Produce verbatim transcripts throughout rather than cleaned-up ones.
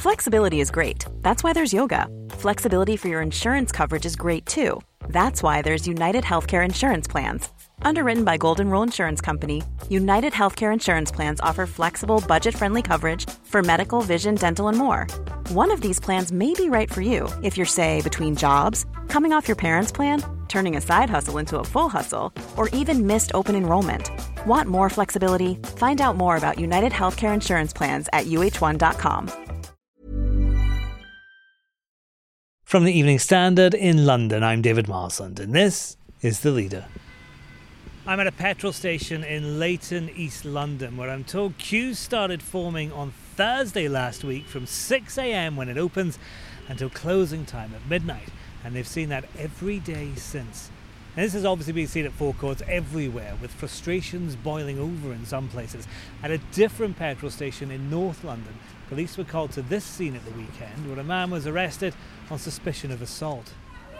Flexibility is great. That's why there's yoga. Flexibility for your insurance coverage is great too. That's why there's United Healthcare Insurance Plans. Underwritten by Golden Rule Insurance Company, United Healthcare Insurance Plans offer flexible, budget-friendly coverage for medical, vision, dental, and more. One of these plans may be right for you if you're, say, between jobs, coming off your parents' plan, turning a side hustle into a full hustle, or even missed open enrollment. Want more flexibility? Find out more about United Healthcare Insurance Plans at U H one dot com. From the Evening Standard in London, I'm David Marsland, and this is The Leader. I'm at a petrol station in Leighton, East London, where I'm told queues started forming on Thursday last week from six a.m. when it opens until closing time at midnight, and they've seen that every day since. And this has obviously been seen at forecourts everywhere, with frustrations boiling over in some places. At a different petrol station in North London, police were called to this scene at the weekend, where a man was arrested on suspicion of assault.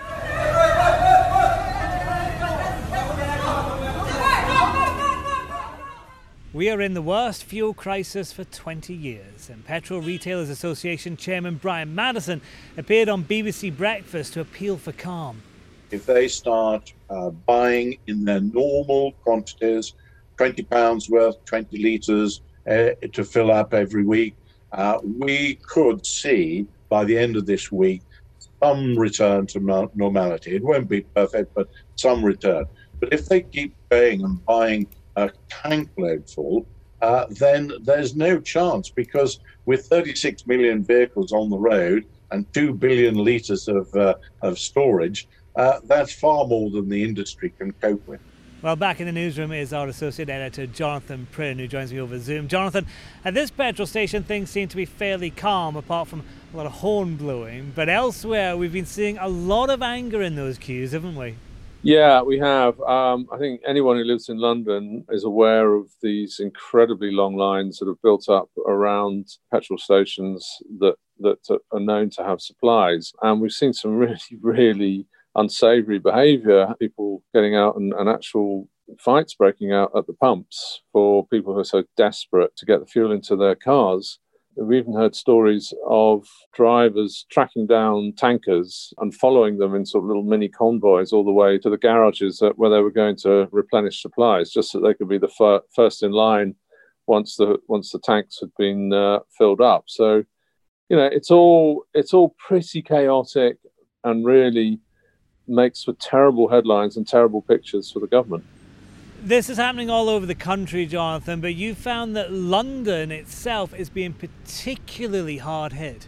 We are in the worst fuel crisis for twenty years, and Petrol Retailers Association Chairman Brian Madison appeared on B B C Breakfast to appeal for calm. If they start uh, buying in their normal quantities, twenty pounds worth, twenty litres uh, to fill up every week, uh, we could see by the end of this week some return to normality. It won't be perfect, but some return. But if they keep going and buying a tank load full, uh, then there's no chance, because with thirty-six million vehicles on the road and two billion litres of, uh, of storage, Uh, that's far more than the industry can cope with. Well, back in the newsroom is our associate editor, Jonathan Prynne, who joins me over Zoom. Jonathan, at this petrol station, things seem to be fairly calm, apart from a lot of horn blowing. But elsewhere, we've been seeing a lot of anger in those queues, haven't we? Yeah, we have. Um, I think anyone who lives in London is aware of these incredibly long lines that have built up around petrol stations that, that are known to have supplies. And we've seen some really, really unsavoury behaviour, people getting out and, and actual fights breaking out at the pumps for people who are so desperate to get the fuel into their cars. We've even heard stories of drivers tracking down tankers and following them in sort of little mini convoys all the way to the garages where they were going to replenish supplies, just so they could be the fir- first in line once the once the tanks had been uh, filled up. So, you know, it's all it's all pretty chaotic and really makes for terrible headlines and terrible pictures for the government. This is happening all over the country, Jonathan, but you found that London itself is being particularly hard hit.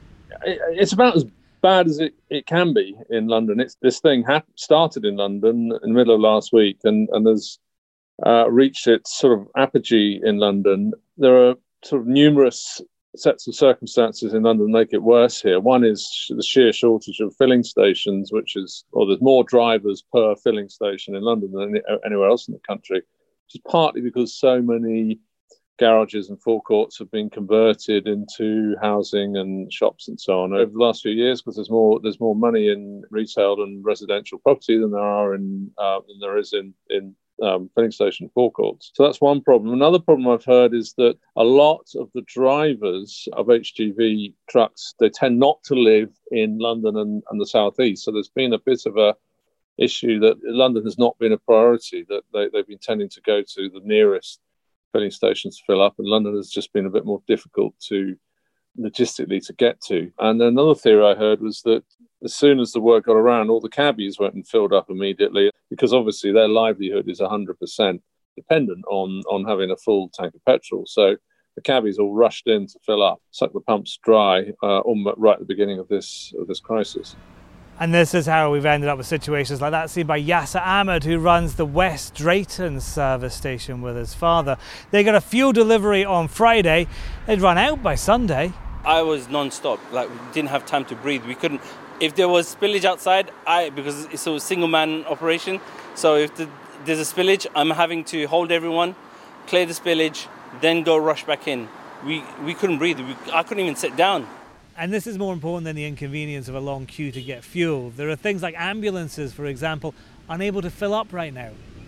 It's about as bad as it, it can be in London. It's, this thing ha- started in London in the middle of last week and, and has uh, reached its sort of apogee in London. There are sort of numerous sets of circumstances in London make it worse here. One is the sheer shortage of filling stations, which is, or there's more drivers per filling station in London than anywhere else in the country, which is partly because so many garages and forecourts have been converted into housing and shops and so on over the last few years, because there's more there's more money in retail and residential property than there are in uh, than there is in in Um, filling station forecourts. So that's one problem. Another problem I've heard is that a lot of the drivers of H G V trucks, they tend not to live in London and, and the southeast. So there's been a bit of a issue that London has not been a priority, that they, they've been tending to go to the nearest filling stations to fill up, and London has just been a bit more difficult to logistically to get to. And another theory I heard was that as soon as the word got around, all the cabbies went and filled up immediately, because obviously their livelihood is one hundred percent dependent on, on having a full tank of petrol. So the cabbies all rushed in to fill up, suck the pumps dry, uh, almost right at the beginning of this of this crisis. And this is how we've ended up with situations like that seen by Yasser Ahmed, who runs the West Drayton service station with his father. They got a fuel delivery on Friday. They'd run out by Sunday. I was non-stop, like we didn't have time to breathe. We couldn't, if there was spillage outside, I, because it's a single man operation, so if the, there's a spillage, I'm having to hold everyone, clear the spillage, then go rush back in. We we couldn't breathe, we, I couldn't even sit down. And this is more important than the inconvenience of a long queue to get fuel. There are things like ambulances, for example, unable to fill up right now.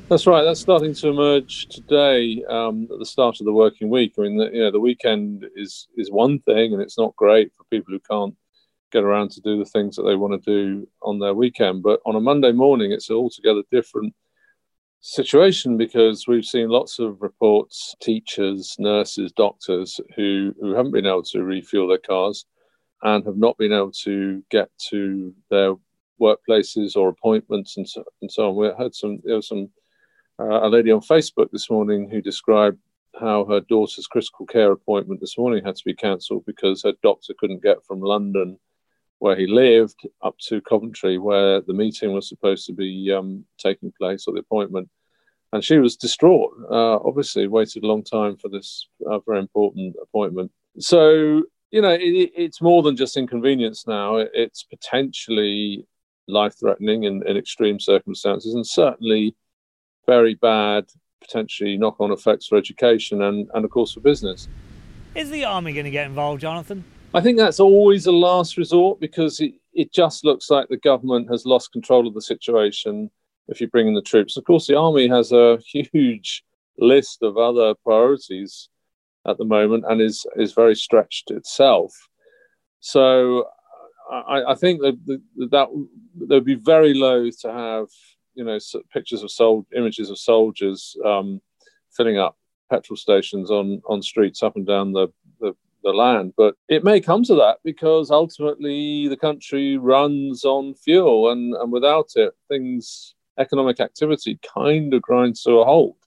That's right. That's starting to emerge today um, at the start of the working week. I mean, the, you know, the weekend is is one thing, and it's not great for people who can't get around to do the things that they want to do on their weekend. But on a Monday morning, it's an altogether different situation, because we've seen lots of reports, teachers, nurses, doctors who, who haven't been able to refuel their cars and have not been able to get to their workplaces or appointments and so, and so on. We had some, there was some, uh, a lady on Facebook this morning who described how her daughter's critical care appointment this morning had to be cancelled because her doctor couldn't get from London, where he lived, up to Coventry, where the meeting was supposed to be um, taking place, or the appointment. And she was distraught, uh, obviously waited a long time for this uh, very important appointment. So, you know, it, it's more than just inconvenience now. It's potentially life-threatening in, in extreme circumstances, and certainly very bad, potentially knock-on effects for education and, and of course, for business. Is the army going to get involved, Jonathan? I think that's always a last resort, because it, it just looks like the government has lost control of the situation if you bring in the troops. Of course, the army has a huge list of other priorities at the moment and is, is very stretched itself. So I, I think that, that, that they'd be very loath to have, you know, pictures of sol- images of soldiers um, filling up petrol stations on, on streets up and down the, the the land. But it may come to that, because ultimately the country runs on fuel, and, and without it, things, economic activity kind of grinds to a halt.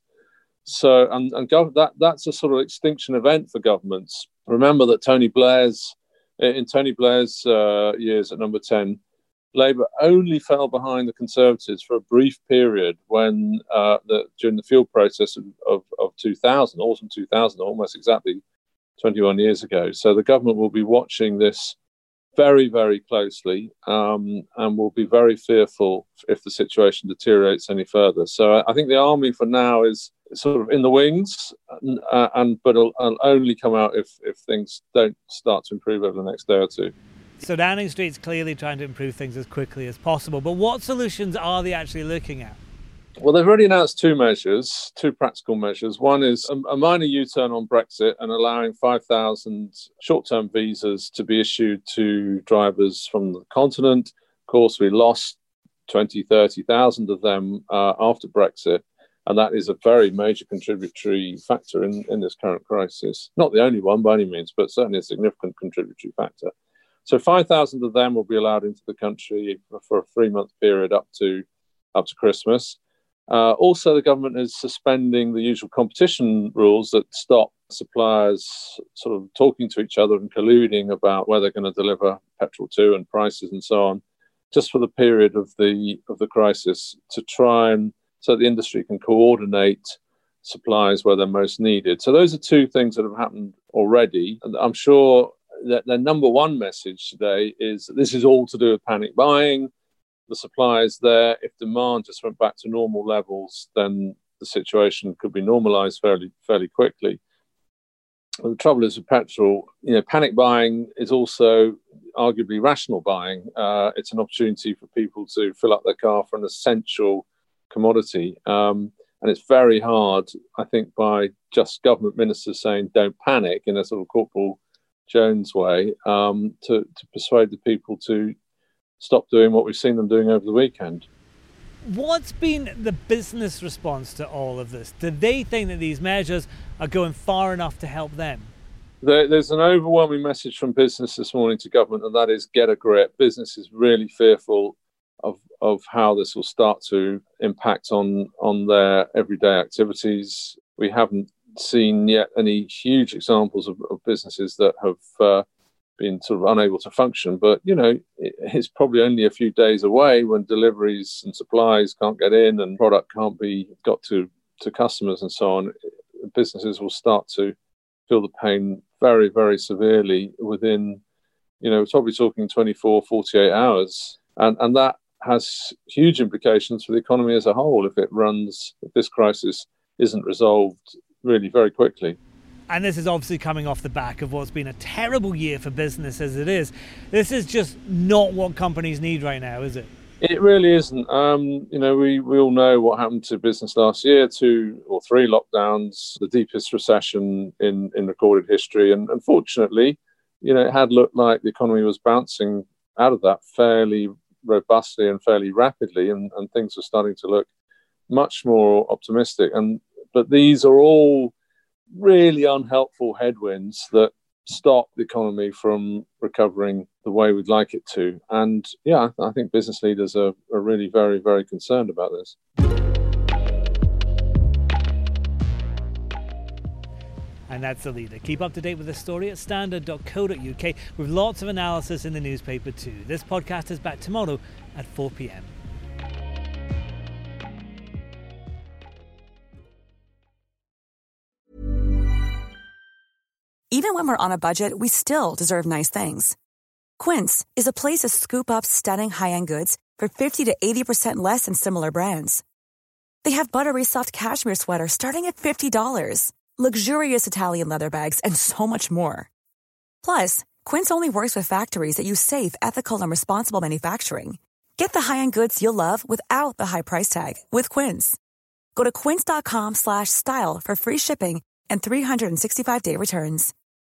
So, and, and gov- that that's a sort of extinction event for governments. Remember that Tony Blair's, in Tony Blair's uh, years at number ten, Labour only fell behind the Conservatives for a brief period when, uh, the, during the fuel process of, of, of two thousand, autumn two thousand, almost exactly twenty-one years ago. So the government will be watching this very, very closely um, and will be very fearful if the situation deteriorates any further. So I think the army for now is sort of in the wings, uh, and but it'll, it'll only come out if, if things don't start to improve over the next day or two. So Downing Street's clearly trying to improve things as quickly as possible, but what solutions are they actually looking at? Well, they've already announced two measures, two practical measures. One is a, a minor U-turn on Brexit and allowing five thousand short-term visas to be issued to drivers from the continent. Of course, we lost twenty, thirty thousand of them uh, after Brexit, and that is a very major contributory factor in, in this current crisis. Not the only one by any means, but certainly a significant contributory factor. So five thousand of them will be allowed into the country for a three-month period up to up to Christmas. Uh, also, the government is suspending the usual competition rules that stop suppliers sort of talking to each other and colluding about where they're going to deliver petrol to and prices and so on, just for the period of the of the crisis, to try and so the industry can coordinate supplies where they're most needed. So those are two things that have happened already. And I'm sure that their number one message today is that this is all to do with panic buying. The supply is there. If demand just went back to normal levels, then the situation could be normalised fairly fairly quickly. Well, the trouble is with petrol, you know, panic buying is also arguably rational buying. Uh, it's an opportunity for people to fill up their car for an essential commodity. Um, and it's very hard, I think, by just government ministers saying don't panic in a sort of Corporal Jones way, um, to, to persuade the people to stop doing what we've seen them doing over the weekend. What's been the business response to all of this? Do they think that these measures are going far enough to help them? There, there's an overwhelming message from business this morning to government, and that is get a grip. Business is really fearful of, of how this will start to impact on, on their everyday activities. We haven't seen yet any huge examples of, of businesses that have uh, been sort of unable to function. But, you know, it, it's probably only a few days away when deliveries and supplies can't get in and product can't be got to, to customers and so on. Businesses will start to feel the pain very, very severely within, you know, we're probably talking twenty-four, forty-eight hours. And, and that has huge implications for the economy as a whole if it runs, if this crisis isn't resolved really very quickly. And this is obviously coming off the back of what's been a terrible year for business as it is. This is just not what companies need right now, is it? It really isn't. Um, you know, we, we all know what happened to business last year, two or three lockdowns, the deepest recession in, in recorded history. And unfortunately, you know, it had looked like the economy was bouncing out of that fairly robustly and fairly rapidly, and, and things were starting to look much more optimistic. And but these are all really unhelpful headwinds that stop the economy from recovering the way we'd like it to. And yeah, I think business leaders are, are really very, very concerned about this. And that's The Leader. Keep up to date with the story at standard dot co dot uk with lots of analysis in the newspaper too. This podcast is back tomorrow at four p.m. Even when we're on a budget, we still deserve nice things. Quince is a place to scoop up stunning high-end goods for fifty to eighty percent less than similar brands. They have buttery soft cashmere sweaters starting at fifty dollars, luxurious Italian leather bags, and so much more. Plus, Quince only works with factories that use safe, ethical, and responsible manufacturing. Get the high-end goods you'll love without the high price tag with Quince. Go to quince dot com slash style for free shipping and three hundred sixty-five day returns.